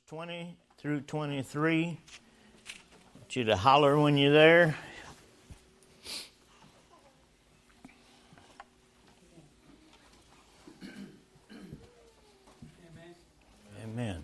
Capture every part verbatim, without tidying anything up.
twenty through twenty-three. I want you to holler when you're there. Amen. Amen.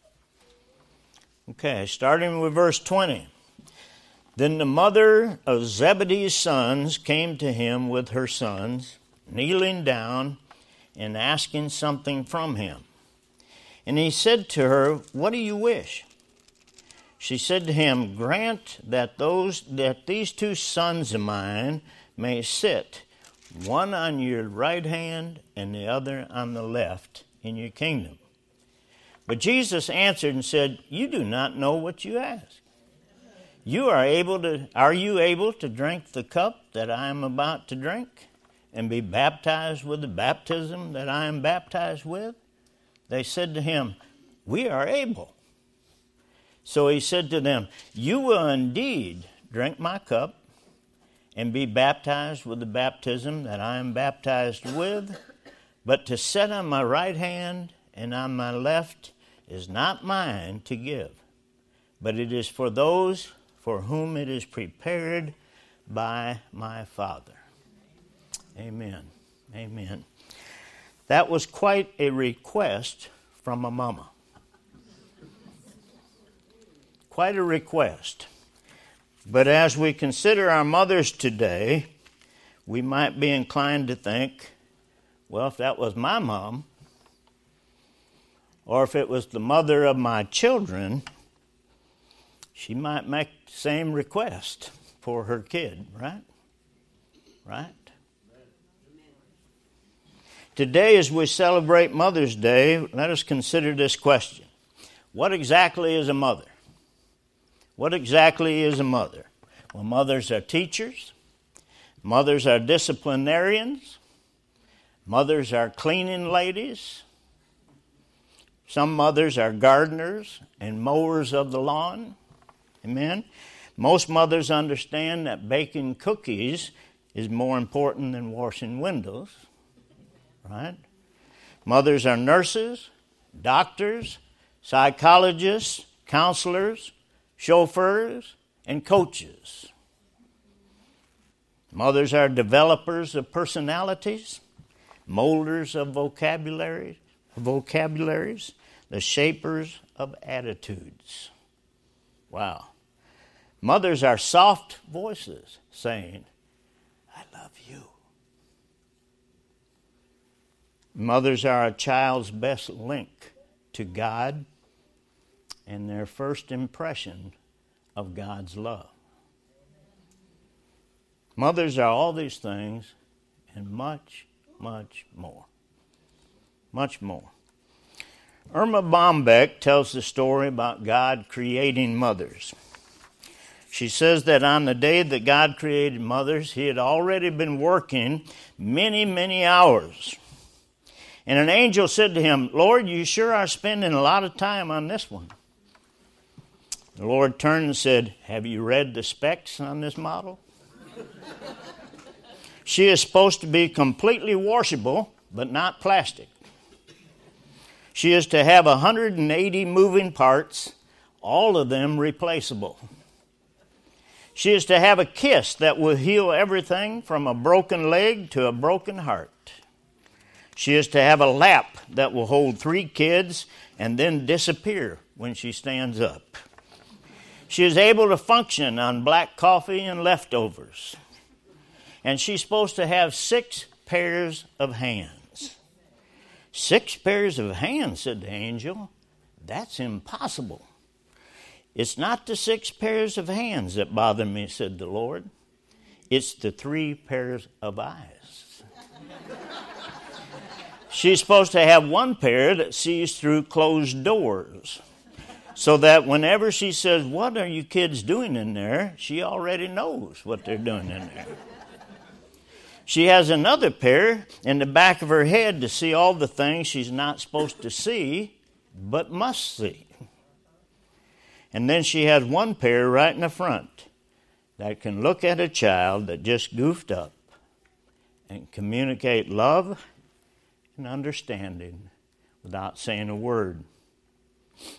Okay, starting with verse twenty. Then the mother of Zebedee's sons came to him with her sons, kneeling down and asking something from him. And he said to her, "What do you wish?" She said to him, "Grant that those that these two sons of mine may sit, one on your right hand and the other on the left, in your kingdom." But Jesus answered and said, "You do not know what you ask. You are able to are you able to drink the cup that I am about to drink, and be baptized with the baptism that I am baptized with?" They said to him, "We are able." So he said to them, "You will indeed drink my cup and be baptized with the baptism that I am baptized with, but to sit on my right hand and on my left is not mine to give, but it is for those for whom it is prepared by my Father." Amen. Amen. That was quite a request from a mama. Quite a request. But as we consider our mothers today, we might be inclined to think, well, if that was my mom, or if it was the mother of my children, she might make the same request for her kid, right? Right? Today, as we celebrate Mother's Day, let us consider this question. What exactly is a mother? What exactly is a mother? Well, mothers are teachers. Mothers are disciplinarians. Mothers are cleaning ladies. Some mothers are gardeners and mowers of the lawn. Amen? Most mothers understand that baking cookies is more important than washing windows. Right? Mothers are nurses, doctors, psychologists, counselors, chauffeurs, and coaches. Mothers are developers of personalities, molders of vocabulary, vocabularies, the shapers of attitudes. Wow. Mothers are soft voices saying, "I love you." Mothers are a child's best link to God and their first impression of God's love. Mothers are all these things and much, much more. Much more. Irma Bombeck tells the story about God creating mothers. She says that on the day that God created mothers, He had already been working many, many hours. And an angel said to him, "Lord, you sure are spending a lot of time on this one." The Lord turned and said, "Have you read the specs on this model? She is supposed to be completely washable, but not plastic. She is to have one hundred eighty moving parts, all of them replaceable. She is to have a kiss that will heal everything from a broken leg to a broken heart. She is to have a lap that will hold three kids and then disappear when she stands up. She is able to function on black coffee and leftovers. And she's supposed to have six pairs of hands." "Six pairs of hands," said the angel. "That's impossible." "It's not the six pairs of hands that bother me," said the Lord. "It's the three pairs of eyes." She's supposed to have one pair that sees through closed doors, so that whenever she says, "What are you kids doing in there?" she already knows what they're doing in there. She has another pair in the back of her head to see all the things she's not supposed to see, but must see. And then she has one pair right in the front that can look at a child that just goofed up and communicate love and understanding without saying a word.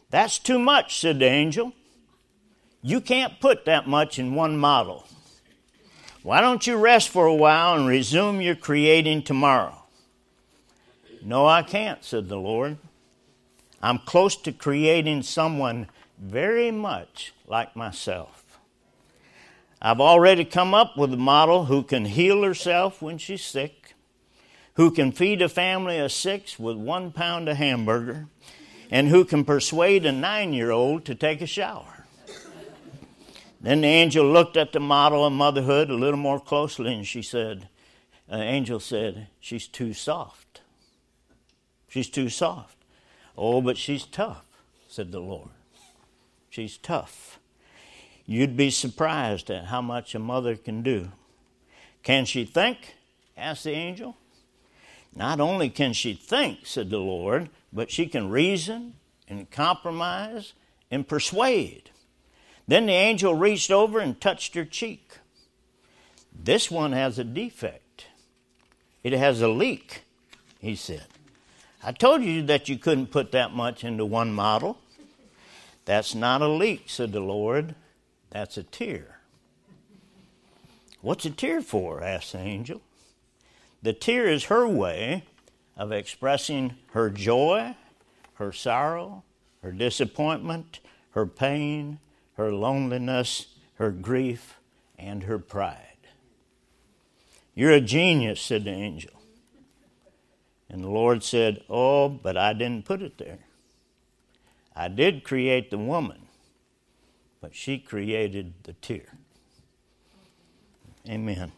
"That's too much," said the angel. "You can't put that much in one model. Why don't you rest for a while and resume your creating tomorrow?" "No, I can't," said the Lord. "I'm close to creating someone very much like myself. I've already come up with a model who can heal herself when she's sick, who can feed a family of six with one pound of hamburger, and who can persuade a nine-year-old to take a shower." Then the angel looked at the model of motherhood a little more closely, and she said, the angel said, "She's too soft. She's too soft." "Oh, but she's tough," said the Lord. "She's tough. You'd be surprised at how much a mother can do." "Can she think?" asked the angel. "Not only can she think," said the Lord, "but she can reason and compromise and persuade." Then the angel reached over and touched her cheek. "This one has a defect. It has a leak," he said. "I told you that you couldn't put that much into one model." "That's not a leak," said the Lord. "That's a tear." "What's a tear for?" asked the angel. "The tear is her way of expressing her joy, her sorrow, her disappointment, her pain, her loneliness, her grief, and her pride." "You're a genius," said the angel. And the Lord said, "Oh, but I didn't put it there. I did create the woman, but she created the tear." Amen.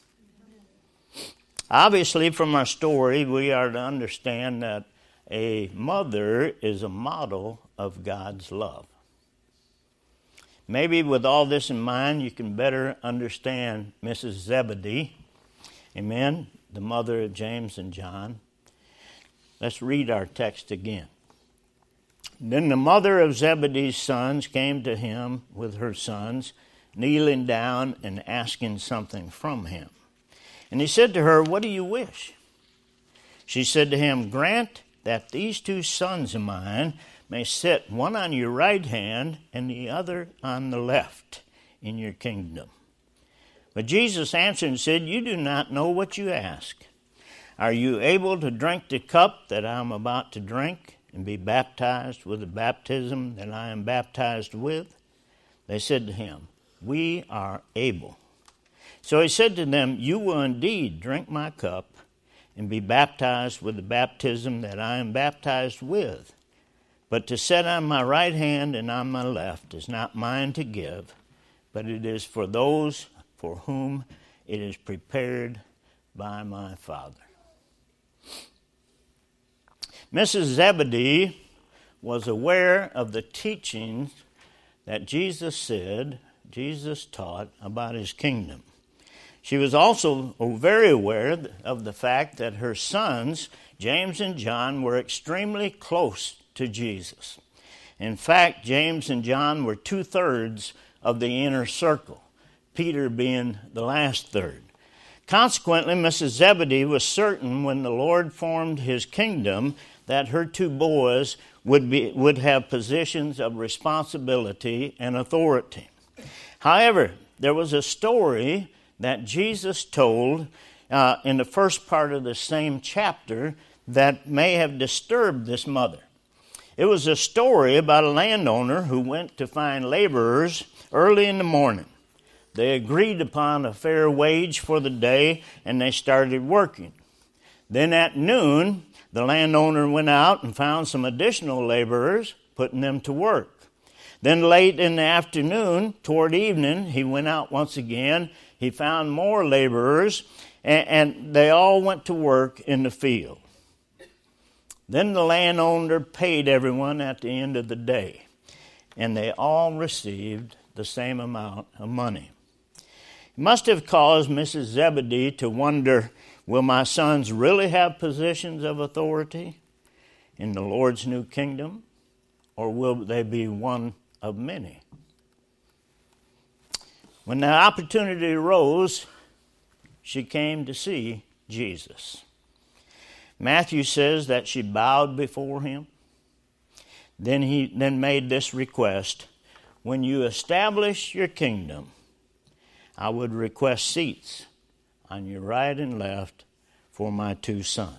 Obviously, from our story, we are to understand that a mother is a model of God's love. Maybe with all this in mind, you can better understand Missus Zebedee, amen, the mother of James and John. Let's read our text again. "Then the mother of Zebedee's sons came to him with her sons, kneeling down and asking something from him. And he said to her, 'What do you wish?' She said to him, 'Grant that these two sons of mine may sit one on your right hand and the other on the left in your kingdom.' But Jesus answered and said, 'You do not know what you ask. Are you able to drink the cup that I am about to drink and be baptized with the baptism that I am baptized with?' They said to him, 'We are able.' So he said to them, 'You will indeed drink my cup and be baptized with the baptism that I am baptized with. But to sit on my right hand and on my left is not mine to give, but it is for those for whom it is prepared by my Father.'" Missus Zebedee was aware of the teachings that Jesus said, Jesus taught about his kingdom. She was also very aware of the fact that her sons, James and John, were extremely close to Jesus. In fact, James and John were two-thirds of the inner circle, Peter being the last third. Consequently, Missus Zebedee was certain when the Lord formed his kingdom that her two boys would be would have positions of responsibility and authority. However, there was a story that Jesus told uh, in the first part of the same chapter that may have disturbed this mother. It was a story about a landowner who went to find laborers early in the morning. They agreed upon a fair wage for the day, and they started working. Then at noon, the landowner went out and found some additional laborers, putting them to work. Then late in the afternoon, toward evening, he went out once again. He found more laborers, and, and they all went to work in the field. Then the landowner paid everyone at the end of the day, and they all received the same amount of money. It must have caused Missus Zebedee to wonder, will my sons really have positions of authority in the Lord's new kingdom, or will they be one of many? When the opportunity arose, she came to see Jesus. Matthew says that she bowed before him. Then he then made this request: when you establish your kingdom, I would request seats on your right and left for my two sons.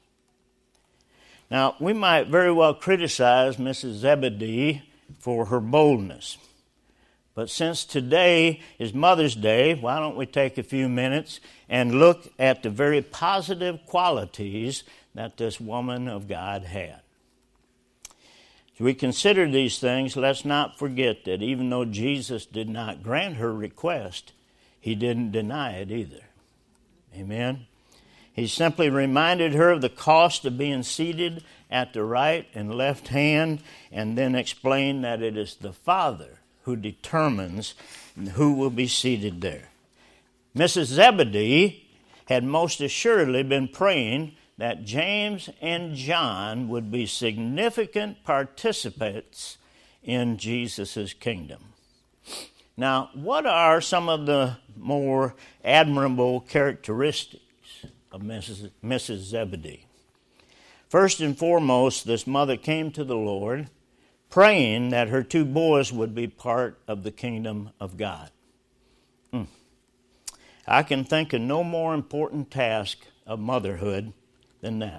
Now, we might very well criticize Missus Zebedee for her boldness. But since today is Mother's Day, why don't we take a few minutes and look at the very positive qualities that this woman of God had. As we consider these things, let's not forget that even though Jesus did not grant her request, he didn't deny it either. Amen? He simply reminded her of the cost of being seated at the right and left hand, and then explained that it is the Father who determines who will be seated there. Missus Zebedee had most assuredly been praying that James and John would be significant participants in Jesus' kingdom. Now, what are some of the more admirable characteristics of Missus Missus Zebedee? First and foremost, this mother came to the Lord praying that her two boys would be part of the kingdom of God. Mm. I can think of no more important task of motherhood than that.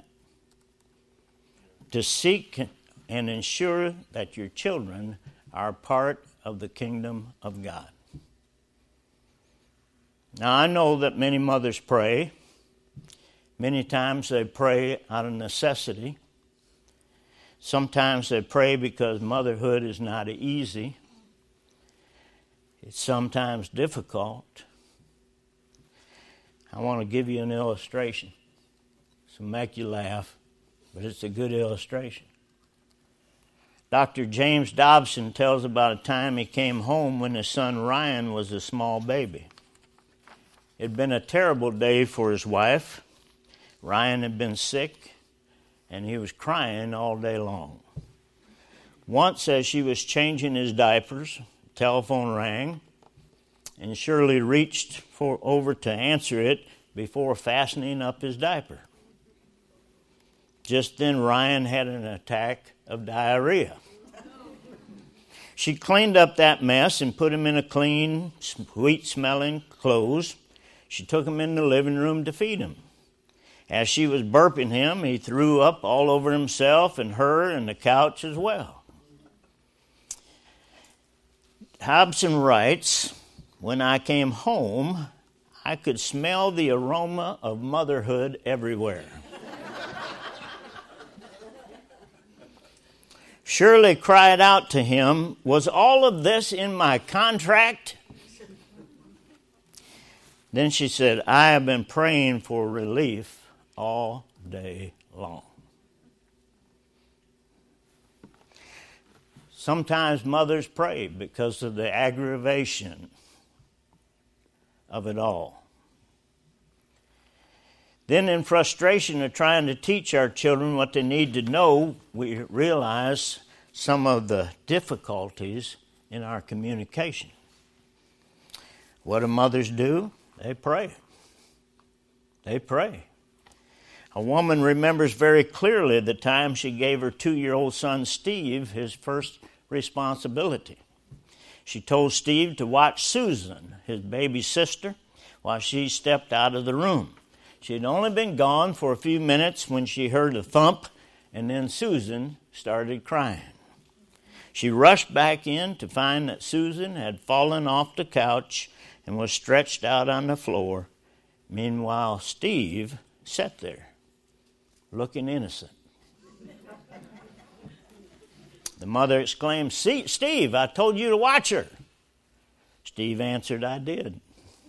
To seek and ensure that your children are part of the kingdom of God. Now, I know that many mothers pray. Many times they pray out of necessity. Sometimes they pray because motherhood is not easy. It's sometimes difficult. I want to give you an illustration. This will make you laugh, but it's a good illustration. Doctor James Dobson tells about a time he came home when his son Ryan was a small baby. It had been a terrible day for his wife. Ryan had been sick, and he was crying all day long. Once, as she was changing his diapers, the telephone rang, and Shirley reached for, over to answer it before fastening up his diaper. Just then, Ryan had an attack of diarrhea. She cleaned up that mess and put him in a clean, sweet-smelling clothes. She took him in the living room to feed him. As she was burping him, he threw up all over himself and her and the couch as well. Hobson writes, "When I came home, I could smell the aroma of motherhood everywhere." Shirley cried out to him, "Was all of this in my contract?" Then she said, "I have been praying for relief all day long." Sometimes mothers pray because of the aggravation of it all. Then in frustration of trying to teach our children what they need to know, we realize some of the difficulties in our communication. What do mothers do? They pray. They pray. A woman remembers very clearly the time she gave her two-year-old son Steve his first responsibility. She told Steve to watch Susan, his baby sister, while she stepped out of the room. She had only been gone for a few minutes when she heard a thump, and then Susan started crying. She rushed back in to find that Susan had fallen off the couch and was stretched out on the floor. Meanwhile, Steve sat there, looking innocent. The mother exclaimed, "See, Steve, I told you to watch her." Steve answered, "I did."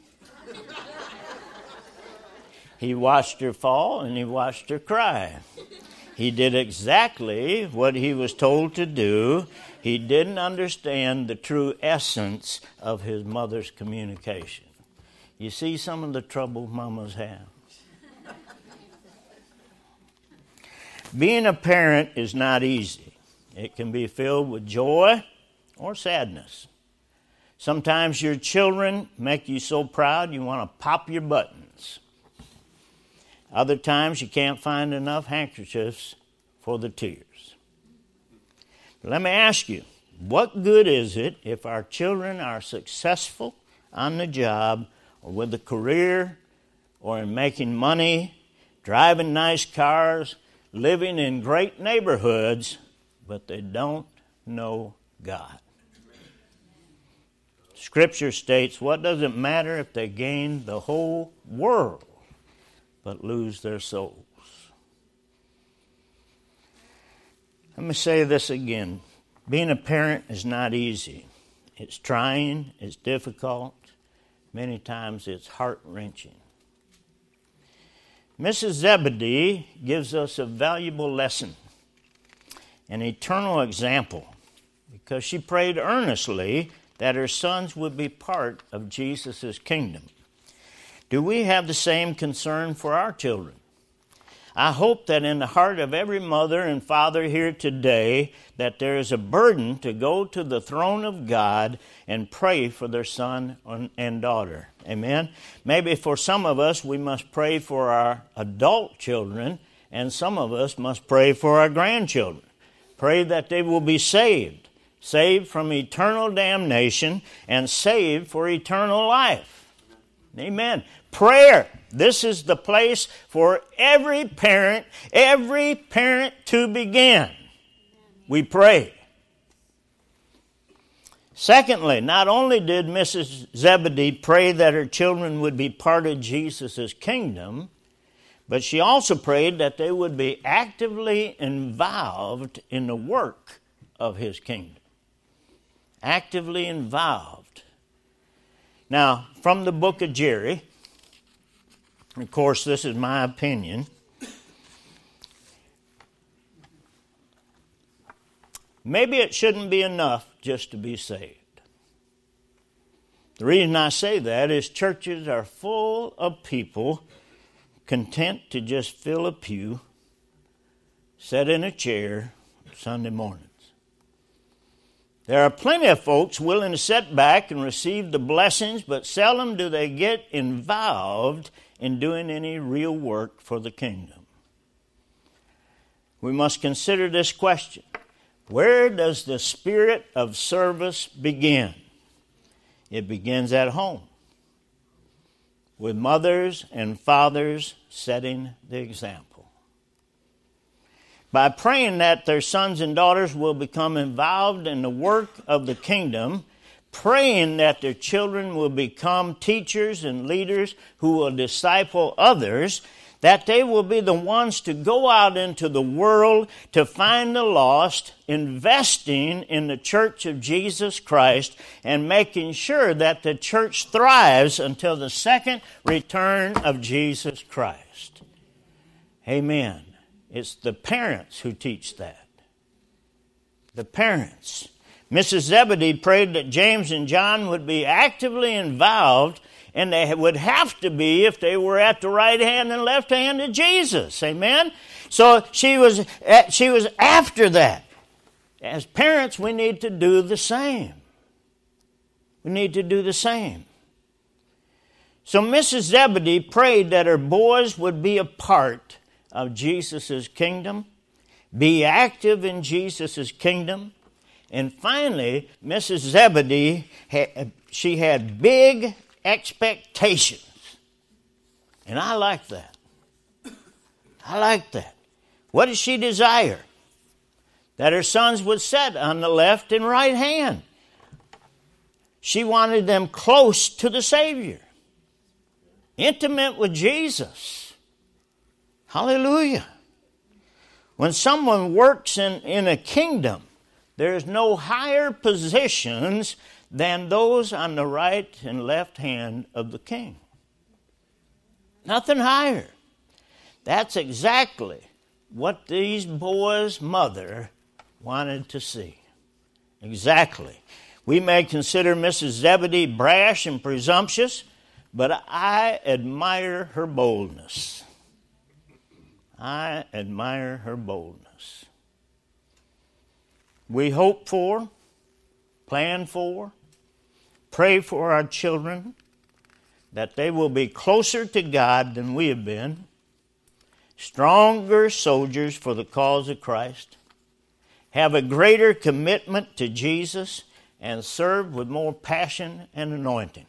He watched her fall and he watched her cry. He did exactly what he was told to do. He didn't understand the true essence of his mother's communication. You see some of the trouble mamas have. Being a parent is not easy. It can be filled with joy or sadness. Sometimes your children make you so proud you want to pop your buttons. Other times you can't find enough handkerchiefs for the tears. Let me ask you, what good is it if our children are successful on the job or with a career or in making money, driving nice cars, living in great neighborhoods, but they don't know God? Scripture states, what does it matter if they gain the whole world but lose their souls? Let me say this again. Being a parent is not easy. It's trying, it's difficult. Many times it's heart-wrenching. Missus Zebedee gives us a valuable lesson, an eternal example, because she prayed earnestly that her sons would be part of Jesus' kingdom. Do we have the same concern for our children? I hope that in the heart of every mother and father here today, that there is a burden to go to the throne of God and pray for their son and daughter. Amen? Maybe for some of us, we must pray for our adult children, and some of us must pray for our grandchildren. Pray that they will be saved, saved from eternal damnation, and saved for eternal life. Amen. Prayer. This is the place for every parent, every parent to begin. We pray. Secondly, not only did Missus Zebedee pray that her children would be part of Jesus' kingdom, but she also prayed that they would be actively involved in the work of his kingdom. Actively involved. Now, from the book of Jerry, of course, this is my opinion. Maybe it shouldn't be enough just to be saved. The reason I say that is churches are full of people content to just fill a pew, sit in a chair Sunday mornings. There are plenty of folks willing to sit back and receive the blessings, but seldom do they get involved in doing any real work for the kingdom. We must consider this question. Where does the spirit of service begin? It begins at home, with mothers and fathers setting the example. By praying that their sons and daughters will become involved in the work of the kingdom, praying that their children will become teachers and leaders who will disciple others, that they will be the ones to go out into the world to find the lost, investing in the church of Jesus Christ and making sure that the church thrives until the second return of Jesus Christ. Amen. It's the parents who teach that. The parents. Missus Zebedee prayed that James and John would be actively involved, and they would have to be if they were at the right hand and left hand of Jesus. Amen? So she was, she was after that. As parents, we need to do the same. We need to do the same. So Missus Zebedee prayed that her boys would be a part of Jesus' kingdom, be active in Jesus' kingdom. And finally, Missus Zebedee, had, she had big expectations. And I like that. I like that. What did she desire? That her sons would sit on the left and right hand. She wanted them close to the Savior, intimate with Jesus. Hallelujah. When someone works in, in a kingdom, there's no higher positions than those on the right and left hand of the king. Nothing higher. That's exactly what these boys' mother wanted to see. Exactly. We may consider Missus Zebedee brash and presumptuous, but I admire her boldness. I admire her boldness. We hope for, plan for, pray for our children that they will be closer to God than we have been, stronger soldiers for the cause of Christ, have a greater commitment to Jesus, and serve with more passion and anointing.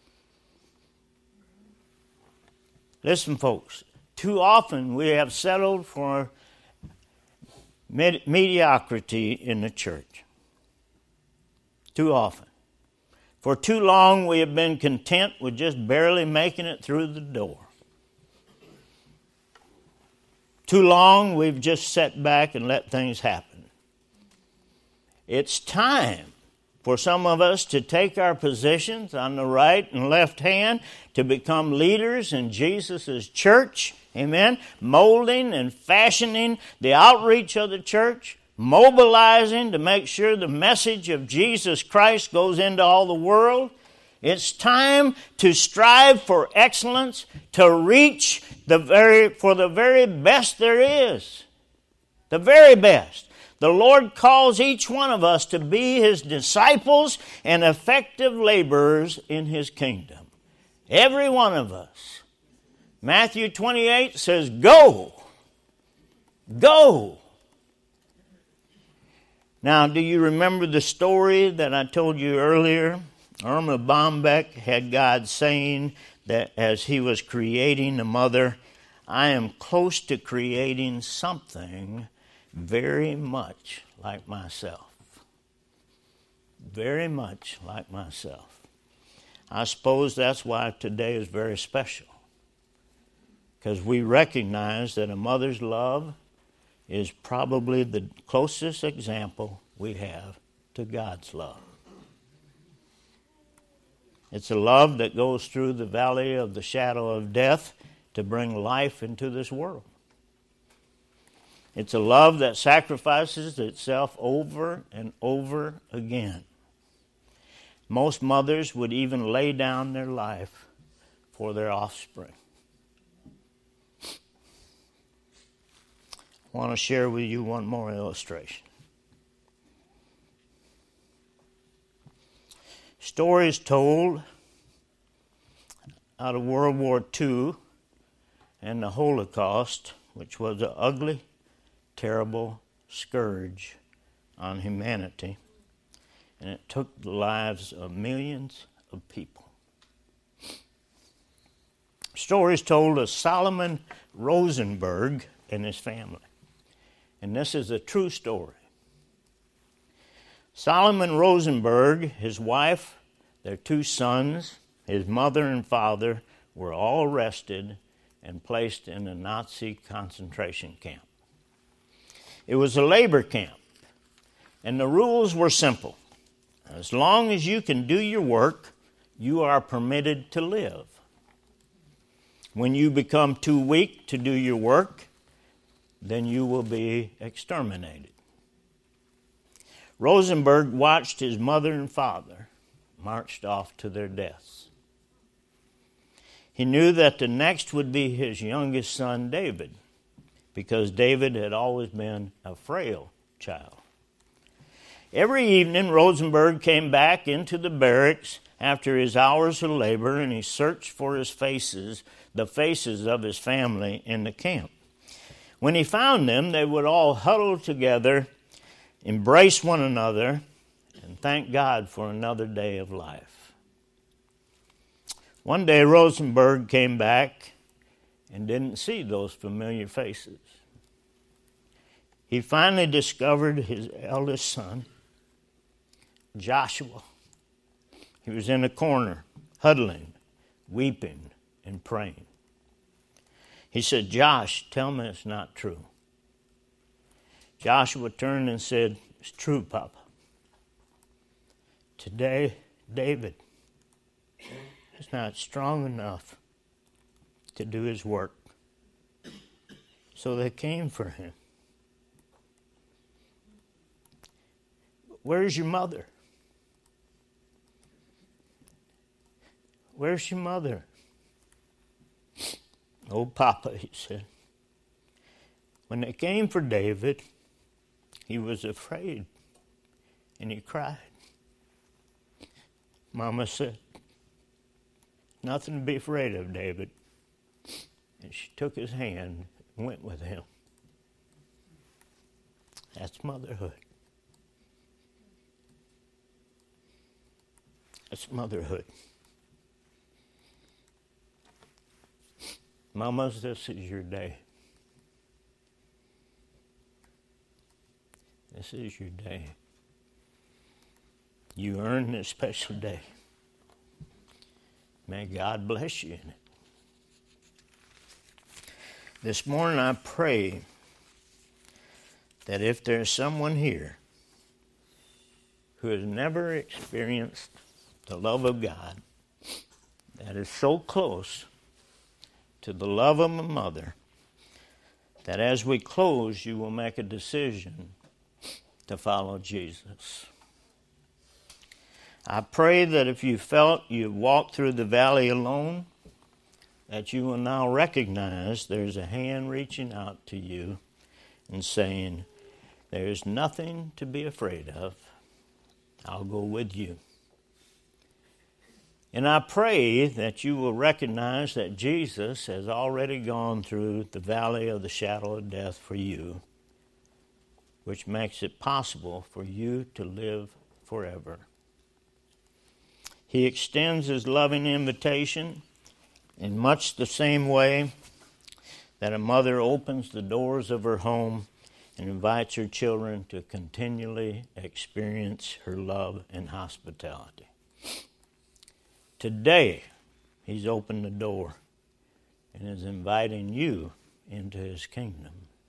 Listen, folks, too often we have settled for med- mediocrity in the church. Too often. For too long we have been content with just barely making it through the door. Too long we've just sat back and let things happen. It's time for some of us to take our positions on the right and left hand to become leaders in Jesus' church. Amen. Molding and fashioning the outreach of the church. Mobilizing to make sure the message of Jesus Christ goes into all the world. It's time to strive for excellence, to reach the very for the very best there is. The very best. The Lord calls each one of us to be His disciples and effective laborers in His kingdom. Every one of us. Matthew twenty-eight says, go. Go. Now, do you remember the story that I told you earlier? Irma Bombeck had God saying that as He was creating the mother, I am close to creating something very much like myself. Very much like myself. I suppose that's why today is very special. Because we recognize that a mother's love is probably the closest example we have to God's love. It's a love that goes through the valley of the shadow of death to bring life into this world. It's a love that sacrifices itself over and over again. Most mothers would even lay down their life for their offspring. I want to share with you one more illustration. Stories told out of World War Two and the Holocaust, which was an ugly, terrible scourge on humanity, and it took the lives of millions of people. Stories told of Solomon Rosenberg and his family. And this is a true story. Solomon Rosenberg, his wife, their two sons, his mother and father were all arrested and placed in a Nazi concentration camp. It was a labor camp, and the rules were simple. As long as you can do your work, you are permitted to live. When you become too weak to do your work, then you will be exterminated. Rosenberg watched his mother and father marched off to their deaths. He knew that the next would be his youngest son, David, because David had always been a frail child. Every evening, Rosenberg came back into the barracks after his hours of labor, and he searched for his faces, the faces of his family in the camp. When he found them, they would all huddle together, embrace one another, and thank God for another day of life. One day, Rosenberg came back and didn't see those familiar faces. He finally discovered his eldest son, Joshua. He was in a corner, huddling, weeping, and praying. He said, Josh, tell me it's not true. Joshua turned and said, it's true, Papa. Today, David is not strong enough to do his work. So they came for him. Where's your mother? Where's your mother? Oh, Papa, he said. When they came for David, he was afraid, and he cried. Mama said, nothing to be afraid of, David. And she took his hand and went with him. That's motherhood. That's motherhood. Mamas, this is your day. This is your day. You earned this special day. May God bless you in it. This morning I pray that if there's someone here who has never experienced the love of God that is so close to the love of a mother, that as we close, you will make a decision to follow Jesus. I pray that if you felt you walked through the valley alone, that you will now recognize there's a hand reaching out to you and saying, there's nothing to be afraid of. I'll go with you. And I pray that you will recognize that Jesus has already gone through the valley of the shadow of death for you, which makes it possible for you to live forever. He extends his loving invitation in much the same way that a mother opens the doors of her home and invites her children to continually experience her love and hospitality. Today, he's opened the door and is inviting you into his kingdom.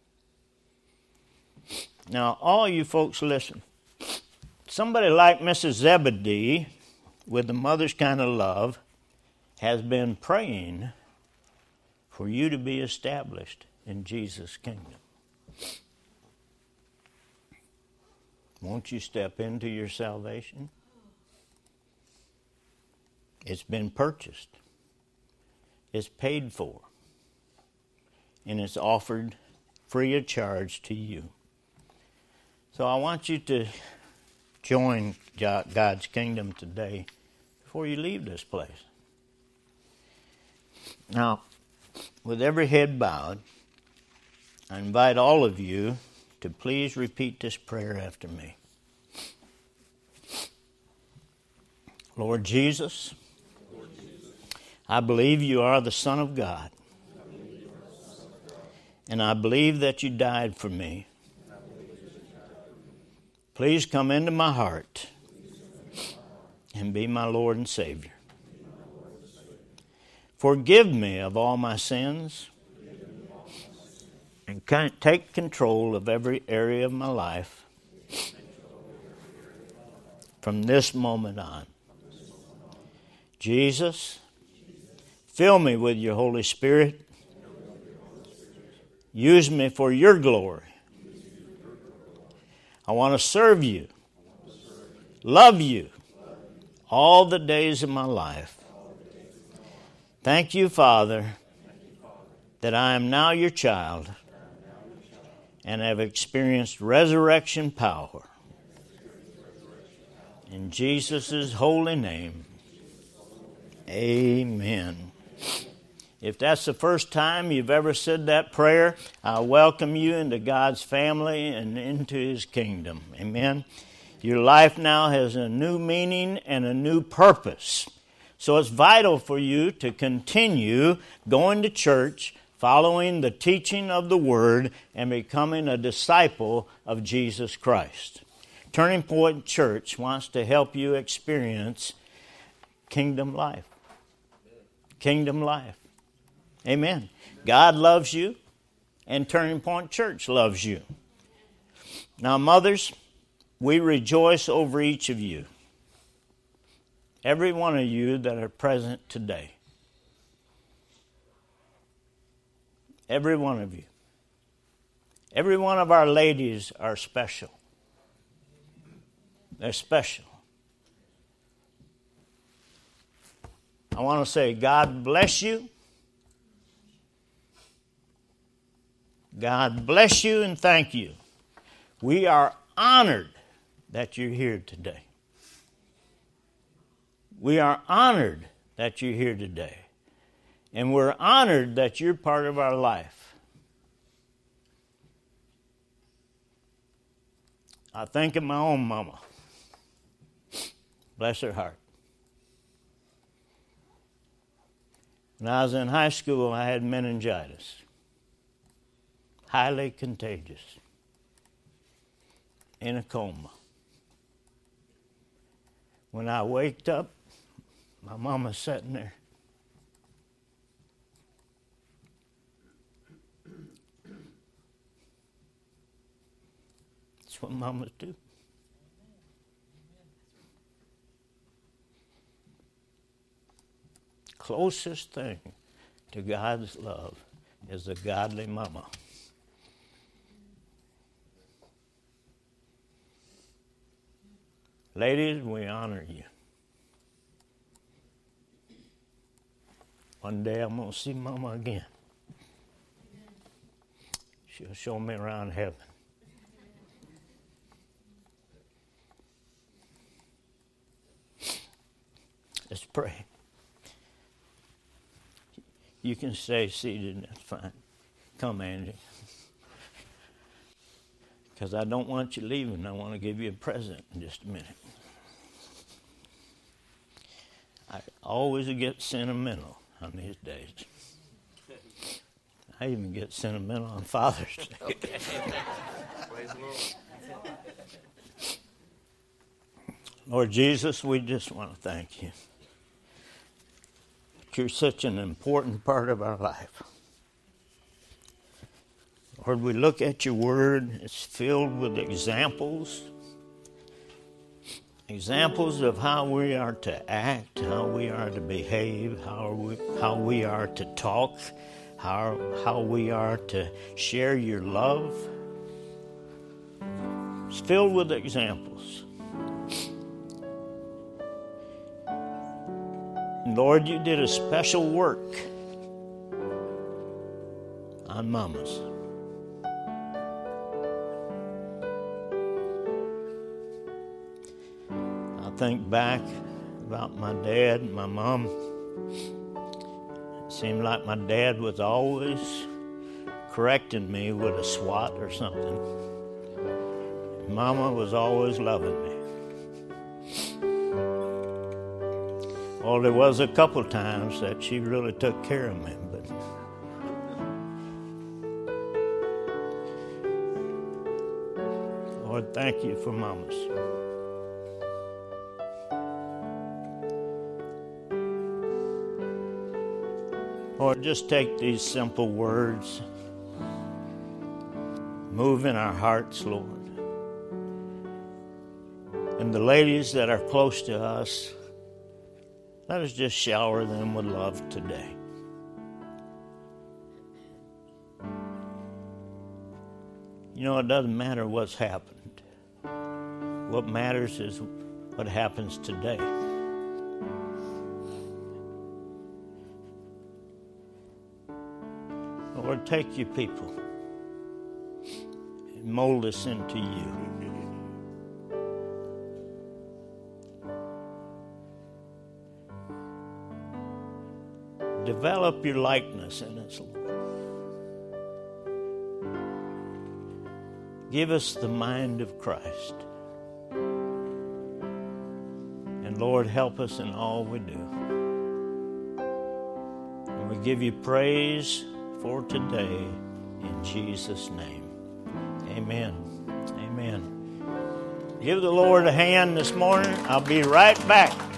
Now, all you folks listen. Somebody like Missus Zebedee, with the mother's kind of love, has been praying for you to be established in Jesus' kingdom. Won't you step into your salvation? It's been purchased. It's paid for. And it's offered free of charge to you. So I want you to join God's kingdom today before you leave this place. Now, with every head bowed, I invite all of you to please repeat this prayer after me. Lord Jesus, I believe you are the Son of God, and I believe that you died for me. Please come into my heart and be my Lord and Savior. Forgive me of all my sins and take control of every area of my life from this moment on. Jesus, fill me with your Holy Spirit. Use me for your glory. I want to serve you, love you all the days of my life. Thank you, Father, that I am now your child and have experienced resurrection power. In Jesus' holy name, amen. If that's the first time you've ever said that prayer, I welcome you into God's family and into his kingdom. Amen. Your life now has a new meaning and a new purpose. So it's vital for you to continue going to church, following the teaching of the Word, and becoming a disciple of Jesus Christ. Turning Point Church wants to help you experience kingdom life. Kingdom life. Amen. God loves you, and Turning Point Church loves you. Now, mothers, we rejoice over each of you. Every one of you that are present today. Every one of you. Every one of our ladies are special. They're special. I want to say, God bless you. God bless you and thank you. We are honored that you're here today. We are honored that you're here today. And we're honored that you're part of our life. I think of my own mama. Bless her heart. When I was in high school, I had meningitis. Highly contagious. In a coma. When I waked up, my mama's sitting there. That's what mamas do. Closest thing to God's love is a godly mama. Ladies, we honor you. One day I'm going to see Mama again. She'll show me around heaven. Let's pray. You can stay seated, that's fine. Come, Angie. Because I don't want you leaving. I want to give you a present in just a minute. I always get sentimental on these days. I even get sentimental on Father's Day. Praise the Lord. Lord Jesus, we just want to thank you. You're such an important part of our life. Lord, we look at your word. It's filled with examples. Examples of how we are to act, how we are to behave, how we, how we are to talk, how, how we are to share your love. It's filled with examples. Lord, you did a special work on mamas. I think back about my dad and my mom. It seemed like my dad was always correcting me with a swat or something. Mama was always loving me. Well, there was a couple times that she really took care of me, but Lord, thank you for mamas. Lord, just take these simple words, move in our hearts, Lord. And the ladies that are close to us, let us just shower them with love today. You know, it doesn't matter what's happened. What matters is what happens today. Lord, take your people and mold us into you. Develop your likeness in us, Lord. Give us the mind of Christ. And Lord, help us in all we do. And we give you praise for today in Jesus' name. Amen. Amen. Give the Lord a hand this morning. I'll be right back.